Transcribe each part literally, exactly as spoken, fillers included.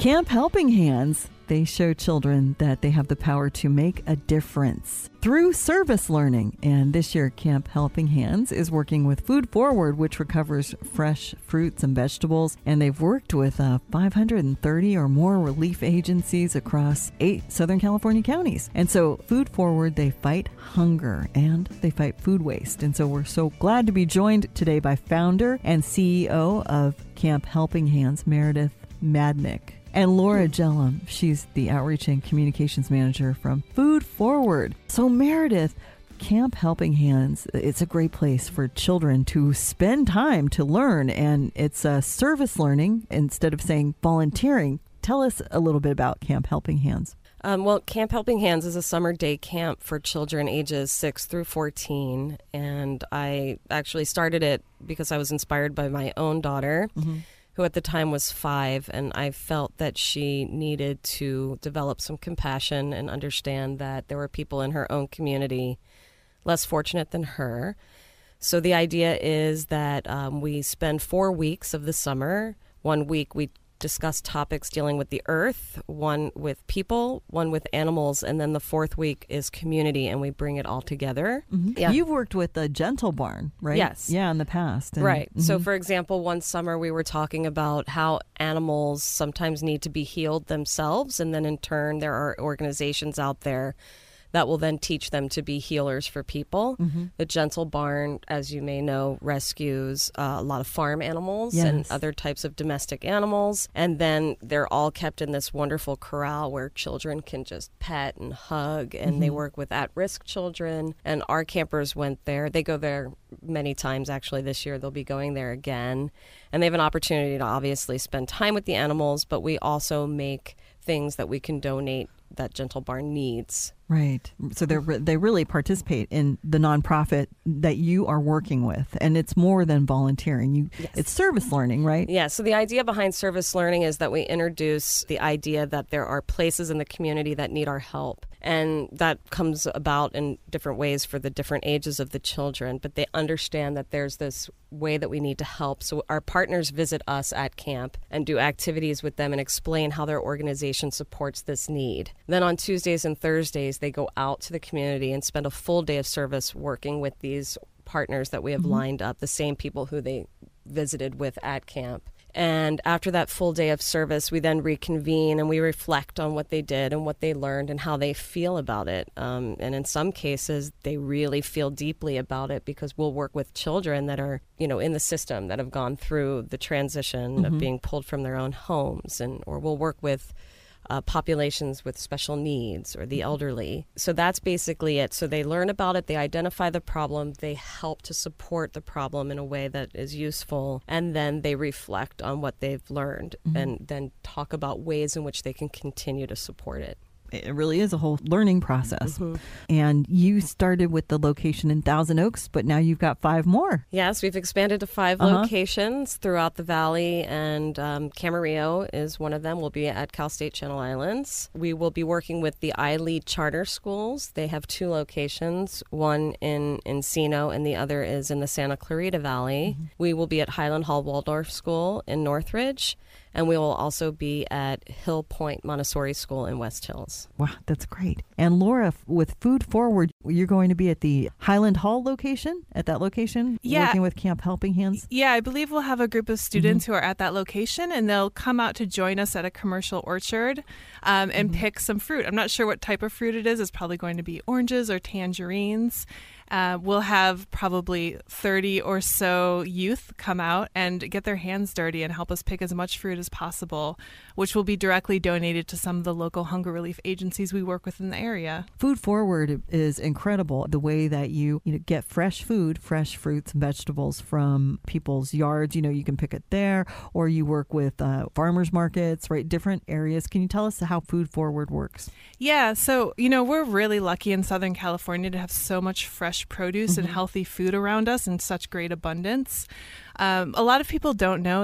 Camp Helping Hands, they show children that they have the power to make a difference through service learning. And this year, Camp Helping Hands is working with Food Forward, which recovers fresh fruits and vegetables. And they've worked with uh, five hundred thirty or more relief agencies across eight Southern California counties. And so Food Forward, they fight hunger and they fight food waste. And so we're so glad to be joined today by founder and C E O of Camp Helping Hands, Meredith Madnick. And Laura Jellum, she's the Outreach and Communications Manager from Food Forward. So Meredith, Camp Helping Hands, it's a great place for children to spend time to learn, and it's uh, service learning instead of saying volunteering. Tell us a little bit about Camp Helping Hands. Um, well, Camp Helping Hands is a summer day camp for children ages six through fourteen, and I actually started it because I was inspired by my own daughter, mm-hmm. who at the time was five, and I felt that she needed to develop some compassion and understand that there were people in her own community less fortunate than her. So the idea is that um, we spend four weeks of the summer. One week we discuss topics dealing with the earth, one with people, one with animals, and then the fourth week is community, and we bring it all together. Mm-hmm. Yeah. You've worked with the Gentle Barn, right? Yes. Yeah, in the past. And, right. Mm-hmm. So, for example, one summer we were talking about how animals sometimes need to be healed themselves, and then in turn there are organizations out there that will then teach them to be healers for people. Mm-hmm. The Gentle Barn, as you may know, rescues uh, a lot of farm animals yes. and other types of domestic animals. And then they're all kept in this wonderful corral where children can just pet and hug. And mm-hmm. they work with at-risk children. And our campers went there. They go there many times, actually, this year. They'll be going there again. And they have an opportunity to obviously spend time with the animals, but we also make things that we can donate that Gentle Barn needs. Right. So they they really participate in the nonprofit that you are working with, and it's more than volunteering. You, yes. It's service learning, right? Yeah. So the idea behind service learning is that we introduce the idea that there are places in the community that need our help, and that comes about in different ways for the different ages of the children, but they understand that there's this way that we need to help. So our partners visit us at camp and do activities with them and explain how their organization supports this need. Then on Tuesdays and Thursdays, they go out to the community and spend a full day of service working with these partners that we have mm-hmm. lined up, the same people who they visited with at camp. And after that full day of service, we then reconvene and we reflect on what they did and what they learned and how they feel about it. Um, and in some cases, they really feel deeply about it because we'll work with children that are, you know, in the system that have gone through the transition mm-hmm. of being pulled from their own homes, and or we'll work with Uh, populations with special needs or the elderly. So that's basically it. So they learn about it, they identify the problem, they help to support the problem in a way that is useful, and then they reflect on what they've learned mm-hmm. and then talk about ways in which they can continue to support it. It really is a whole learning process. Mm-hmm. And you started with the location in Thousand Oaks, but now you've got five more. Yes, we've expanded to five uh-huh. locations throughout the valley, and um, Camarillo is one of them. We'll be at Cal State Channel Islands. We will be working with the iLead Charter Schools. They have two locations, one in Encino and the other is in the Santa Clarita Valley. Mm-hmm. We will be at Highland Hall Waldorf School in Northridge. And we will also be at Hill Point Montessori School in West Hills. Wow, that's great. And Laura, with Food Forward, you're going to be at the Highland Hall location, at that location, yeah. working with Camp Helping Hands? Yeah, I believe we'll have a group of students mm-hmm. who are at that location, and they'll come out to join us at a commercial orchard um, and mm-hmm. pick some fruit. I'm not sure what type of fruit it is. It's probably going to be oranges or tangerines. Uh, we'll have probably thirty or so youth come out and get their hands dirty and help us pick as much fruit as possible, which will be directly donated to some of the local hunger relief agencies we work with in the area. Food Forward is incredible, the way that you, you know, get fresh food, fresh fruits and vegetables from people's yards. You know, you can pick it there, or you work with uh, farmers markets, right? Different areas. Can you tell us how Food Forward works? Yeah, so, you know, we're really lucky in Southern California to have so much fresh produce mm-hmm. and healthy food around us in such great abundance. Um, a lot of people don't know that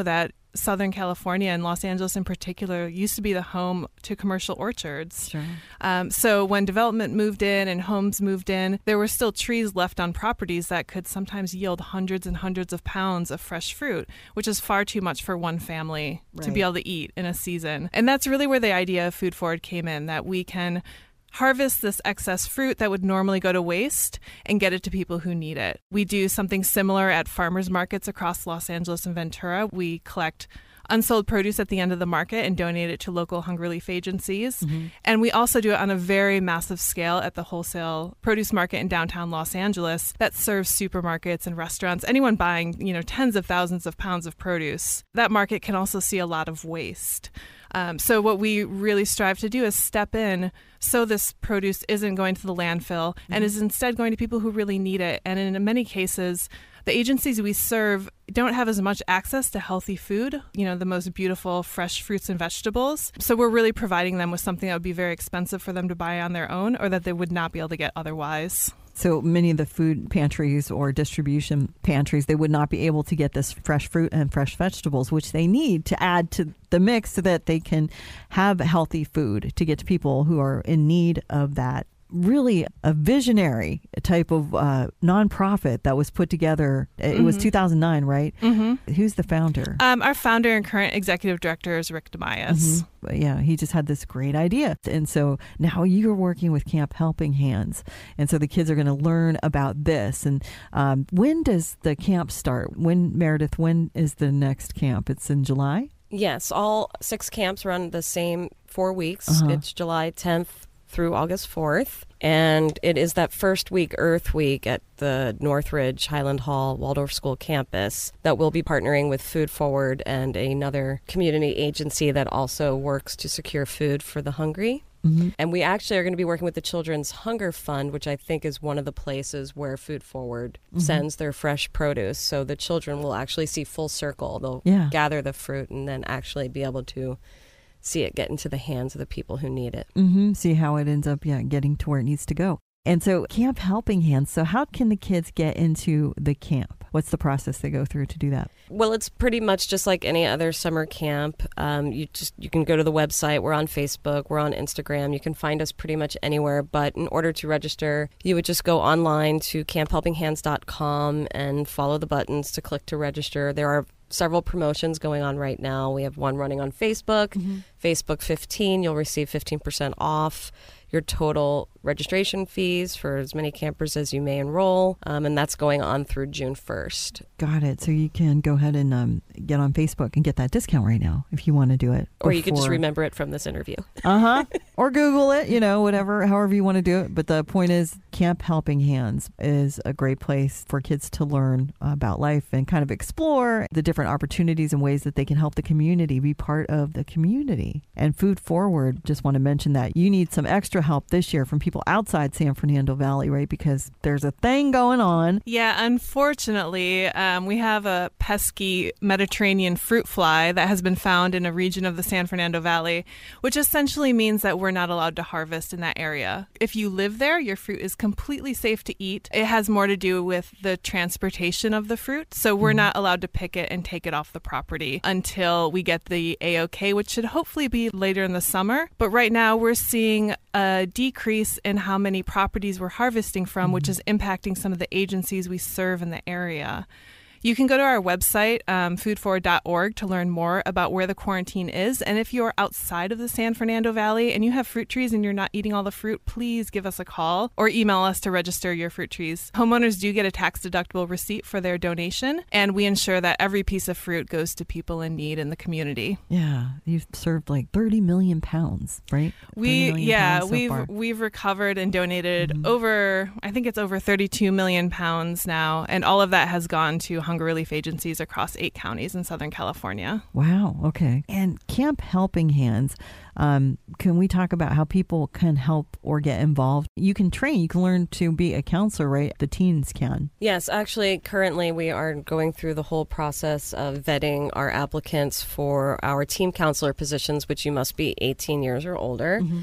Southern California and Los Angeles in particular used to be the home to commercial orchards. Sure. Um, so when development moved in and homes moved in, there were still trees left on properties that could sometimes yield hundreds and hundreds of pounds of fresh fruit, which is far too much for one family right. to be able to eat in a season. And that's really where the idea of Food Forward came in, that we can harvest this excess fruit that would normally go to waste and get it to people who need it. We do something similar at farmers markets across Los Angeles and Ventura. We collect unsold produce at the end of the market and donate it to local hunger relief agencies. Mm-hmm. And we also do it on a very massive scale at the wholesale produce market in downtown Los Angeles that serves supermarkets and restaurants, anyone buying, you know, tens of thousands of pounds of produce. That market can also see a lot of waste. Um, so what we really strive to do is step in so this produce isn't going to the landfill mm-hmm. and is instead going to people who really need it. And in many cases, the agencies we serve don't have as much access to healthy food, you know, the most beautiful fresh fruits and vegetables. So we're really providing them with something that would be very expensive for them to buy on their own or that they would not be able to get otherwise. So many of the food pantries or distribution pantries, they would not be able to get this fresh fruit and fresh vegetables, which they need to add to the mix so that they can have healthy food to get to people who are in need of that. Really a visionary type of uh, nonprofit that was put together. It mm-hmm. was two thousand nine, right? Mm-hmm. Who's the founder? Um, our founder and current executive director is Rick DeMaias. Mm-hmm. Yeah, he just had this great idea. And so now you're working with Camp Helping Hands. And so the kids are going to learn about this. And um, when does the camp start? When, Meredith, when is the next camp? It's in July? Yes, all six camps run the same four weeks. Uh-huh. It's July tenth through August fourth. And it is that first week, Earth Week, at the Northridge Highland Hall Waldorf School campus that we'll be partnering with Food Forward and another community agency that also works to secure food for the hungry. Mm-hmm. And we actually are going to be working with the Children's Hunger Fund, which I think is one of the places where Food Forward mm-hmm. sends their fresh produce. So the children will actually see full circle. They'll yeah. gather the fruit and then actually be able to see it get into the hands of the people who need it. Mm-hmm. See how it ends up yeah, getting to where it needs to go. And so Camp Helping Hands, so how can the kids get into the camp? What's the process they go through to do that? Well, it's pretty much just like any other summer camp. Um, you just you can go to the website. We're on Facebook. We're on Instagram. You can find us pretty much anywhere. But in order to register, you would just go online to camp helping hands dot com and follow the buttons to click to register. There are several promotions going on right now. We have one running on Facebook, mm-hmm. Facebook fifteen. You'll receive fifteen percent off your total registration fees for as many campers as you may enroll. Um, and that's going on through June first. Got it. So you can go ahead and um, get on Facebook and get that discount right now if you want to do it. Or before. You could just remember it from this interview. Uh-huh. Or Google it, you know, whatever, however you want to do it. But the point is, Camp Helping Hands is a great place for kids to learn about life and kind of explore the different opportunities and ways that they can help the community, be part of the community. And Food Forward, just want to mention that you need some extra help this year from people outside San Fernando Valley, right? Because there's a thing going on. Yeah, unfortunately, um, we have a pesky Mediterranean fruit fly that has been found in a region of the San Fernando Valley, which essentially means that we're not allowed to harvest in that area. If you live there, your fruit is completely safe to eat. It has more to do with the transportation of the fruit. So we're mm-hmm. not allowed to pick it and take it off the property until we get the A-OK, which should hopefully be later in the summer. But right now we're seeing a decrease in how many properties we're harvesting from, mm-hmm. which is impacting some of the agencies we serve in the area. You can go to our website, um, food forward dot org, to learn more about where the quarantine is. And if you're outside of the San Fernando Valley and you have fruit trees and you're not eating all the fruit, please give us a call or email us to register your fruit trees. Homeowners do get a tax-deductible receipt for their donation, and we ensure that every piece of fruit goes to people in need in the community. Yeah, you've served like thirty million pounds, right? We yeah, so we've far. we've recovered and donated mm-hmm. over, I think it's over thirty-two million pounds now, and all of that has gone to hunger relief agencies across eight counties in Southern California. Wow. Okay. And Camp Helping Hands, um, can we talk about how people can help or get involved? You can train, you can learn to be a counselor, right? The teens can. Yes. Actually, currently we are going through the whole process of vetting our applicants for our team counselor positions, which you must be eighteen years or older. Mm-hmm.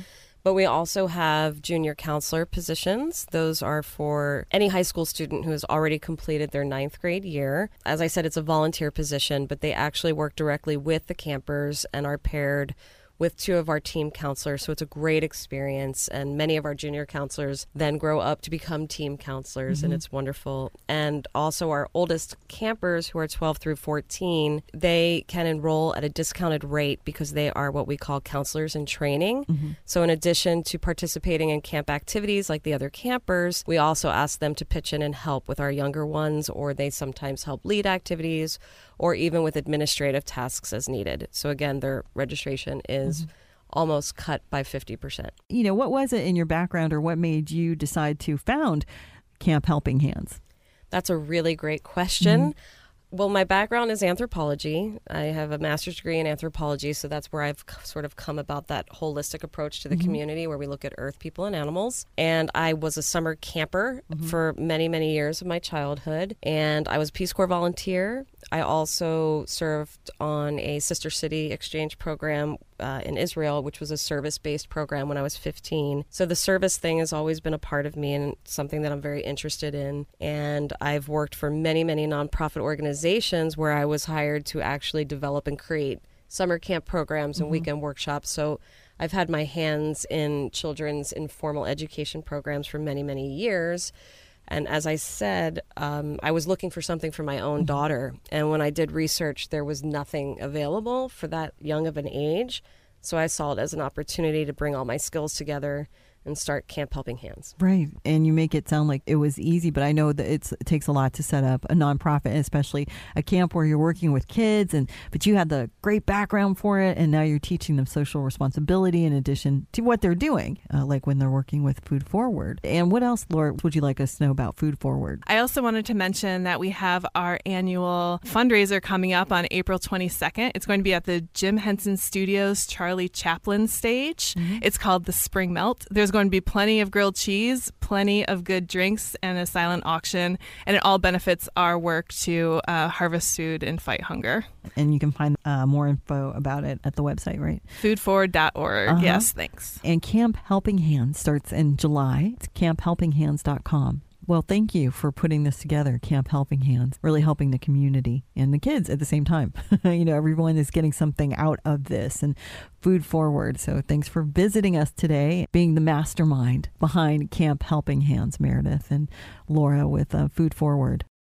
But we also have junior counselor positions. Those are for any high school student who has already completed their ninth grade year. As I said, it's a volunteer position, but they actually work directly with the campers and are paired with two of our team counselors. So it's a great experience. And many of our junior counselors then grow up to become team counselors, mm-hmm. and it's wonderful. And also our oldest campers, who are twelve through fourteen, they can enroll at a discounted rate because they are what we call counselors in training. Mm-hmm. So in addition to participating in camp activities like the other campers, we also ask them to pitch in and help with our younger ones, or they sometimes help lead activities or even with administrative tasks as needed. So again, their registration is mm-hmm. almost cut by fifty percent. You know, what was it in your background, or what made you decide to found Camp Helping Hands? That's a really great question. Mm-hmm. Well, my background is anthropology. I have a master's degree in anthropology, so that's where I've sort of come about that holistic approach to the mm-hmm. community where we look at earth, people, and animals. And I was a summer camper mm-hmm. for many, many years of my childhood, and I was a Peace Corps volunteer. I also served on a sister city exchange program uh, in Israel, which was a service-based program when I was fifteen. So the service thing has always been a part of me and something that I'm very interested in. And I've worked for many, many nonprofit organizations where I was hired to actually develop and create summer camp programs and mm-hmm. weekend workshops. So I've had my hands in children's informal education programs for many, many years. And as I said, um, I was looking for something for my own daughter. And when I did research, there was nothing available for that young of an age. So I saw it as an opportunity to bring all my skills together and start Camp Helping Hands. Right. And you make it sound like it was easy, but I know that it's, it takes a lot to set up a nonprofit, especially a camp where you're working with kids. And but you had the great background for it, and now you're teaching them social responsibility in addition to what they're doing, uh, like when they're working with Food Forward. And what else, Laura, would you like us to know about Food Forward? I also wanted to mention that we have our annual fundraiser coming up on April twenty-second. It's going to be at the Jim Henson Studios Charlie Chaplin stage. Mm-hmm. It's called the Spring Melt. There's going to be plenty of grilled cheese, plenty of good drinks, and a silent auction, and it all benefits our work to uh, harvest food and fight hunger. And you can find uh, more info about it at the website, right? food forward dot org. Uh-huh. Yes, thanks. And Camp Helping Hands starts in July. It's camp helping hands dot com. Well, thank you for putting this together, Camp Helping Hands, really helping the community and the kids at the same time. You know, everyone is getting something out of this, and Food Forward. So thanks for visiting us today, being the mastermind behind Camp Helping Hands, Meredith and Laura with uh, Food Forward.